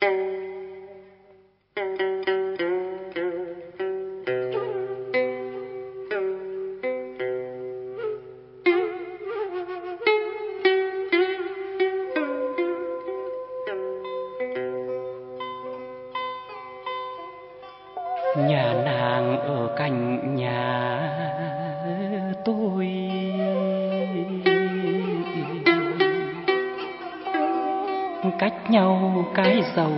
Nhà nàng ở cạnh nhà tôi, cách nhau cái dầu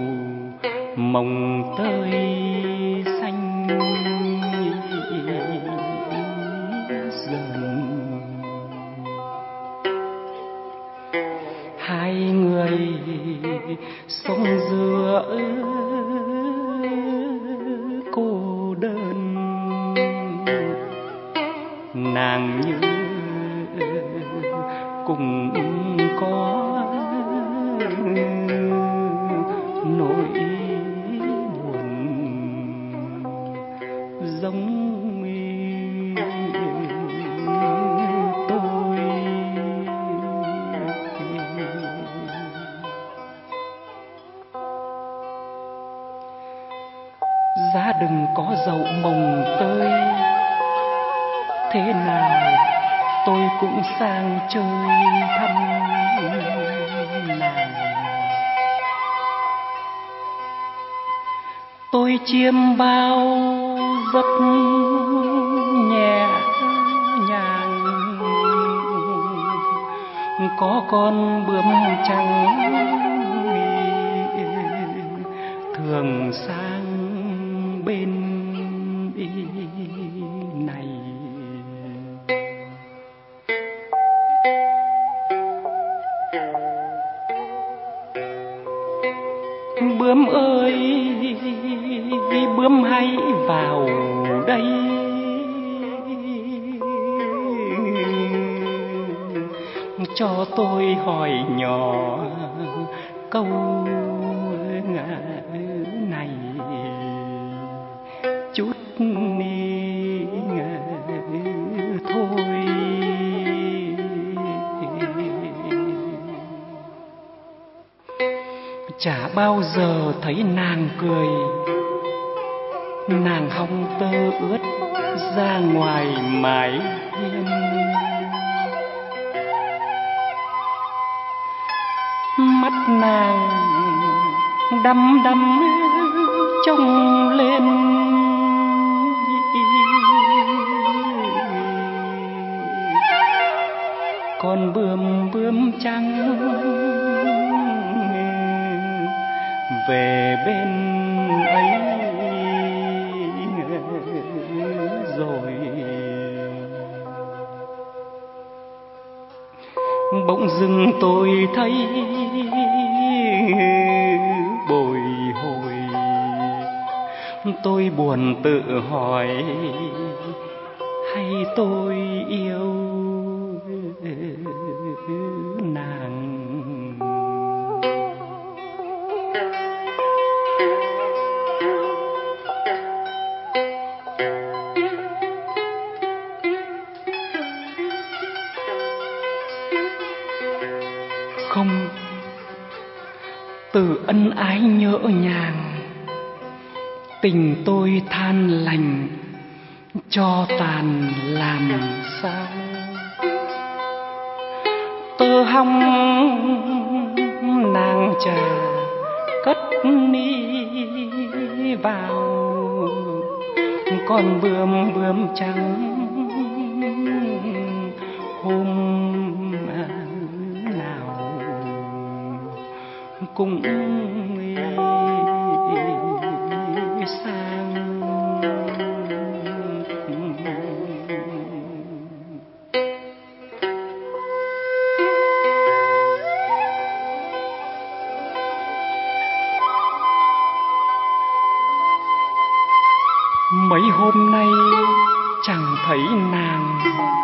mồng tơi xanh dần. Hai người sống giữa cô đơn, nàng như cũng có nỗi buồn giống tôi. Giá đừng có dậu mồng tơi, thế nào tôi cũng sang chơi thăm nàng. Tôi chiêm bao giấc nhẹ nhàng, có con bướm trắng thường sang bên này. Bướm ơi bướm hãy vào đây, cho tôi hỏi nhỏ câu này chút thôi. Chả bao giờ thấy nàng cười, nàng hong tơ ướt ra ngoài mái hiên. Mắt nàng đăm đăm trông lên, con bướm trắng về bên ấy rồi. Bỗng dưng tôi thấy bồi hồi, tôi buồn tự hỏi hay tôi yêu nàng. Không, từ ân ái nhỡ nhàng, tình tôi than lành cho tàn làm sao. Tơ hong nàng trà cất ni vào, con bướm trắng hôm nào cũng sang. Mấy hôm nay chẳng thấy nàng,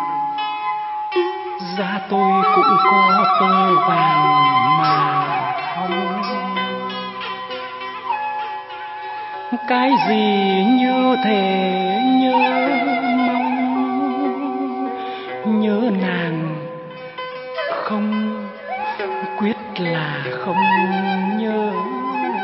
da tôi cũng có tơ vàng mà không. Cái gì như thể nhớ mong, nhớ nàng không quyết là không nhớ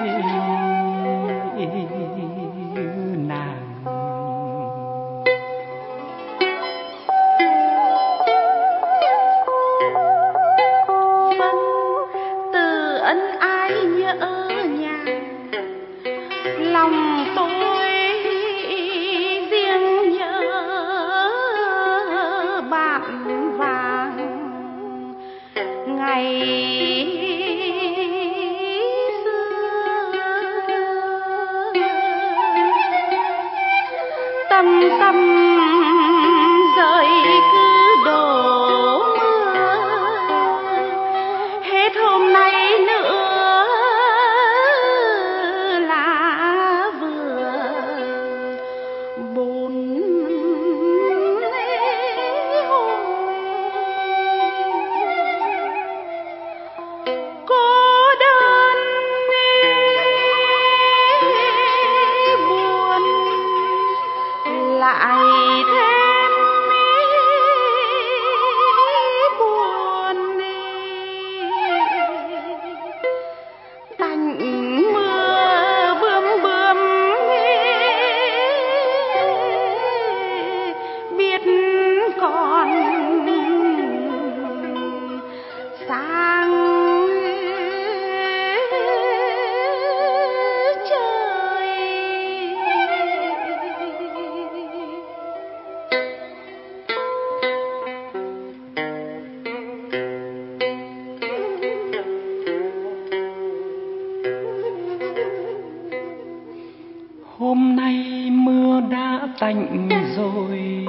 tạnh rồi,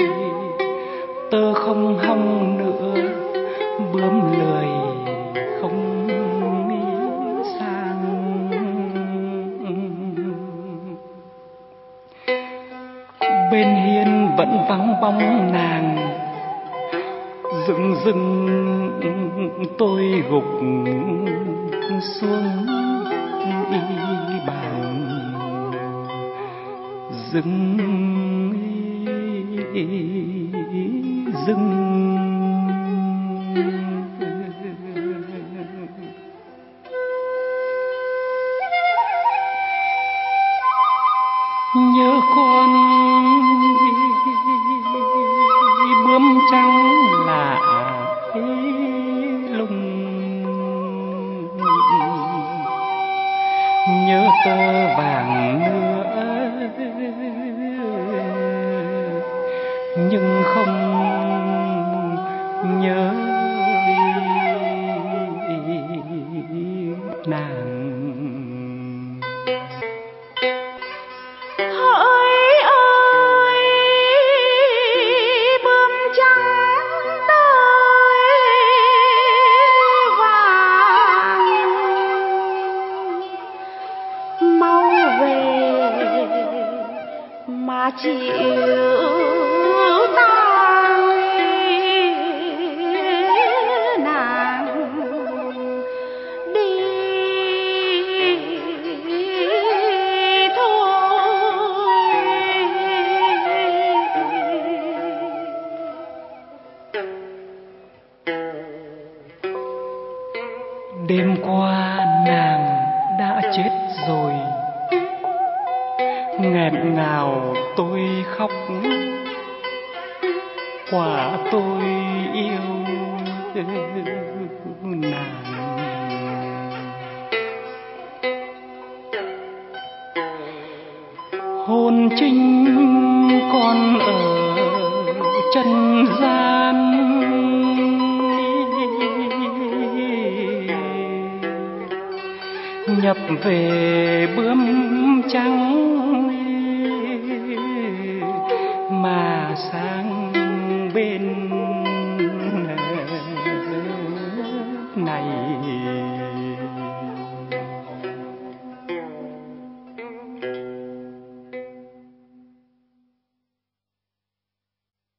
tơ không hong nữa, bướm lười không sang. Bên hiên vẫn vắng bóng nàng, dừng dừng tôi gục xuống y bàn, dừng dừng. Nhớ con bướm trắng lạ lùng, nhớ tơ vàng nữa nhưng không nhớ nàng. Hỡi ơi bướm trắng tơi vàng, mau về mà chịu tang nàng đi thôi. Đêm qua nàng đã chết rồi, nghẹn ngào tôi khóc, quả tôi yêu nàng. Hồn trinh còn ở trần gian, nhập về bướm trắng mà sang bên này.